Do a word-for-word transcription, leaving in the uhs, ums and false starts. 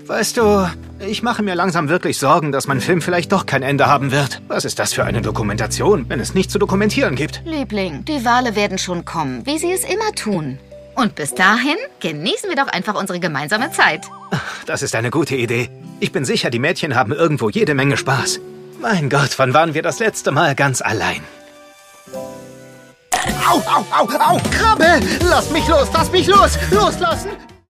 Weißt du, ich mache mir langsam wirklich Sorgen, dass mein Film vielleicht doch kein Ende haben wird. Was ist das für eine Dokumentation, wenn es nichts zu dokumentieren gibt? Liebling, die Wale werden schon kommen, wie sie es immer tun. Und bis dahin genießen wir doch einfach unsere gemeinsame Zeit. Das ist eine gute Idee. Ich bin sicher, die Mädchen haben irgendwo jede Menge Spaß. Mein Gott, wann waren wir das letzte Mal ganz allein? Au, au, au, au, Krabbe! Lass mich los, lass mich los! Loslassen!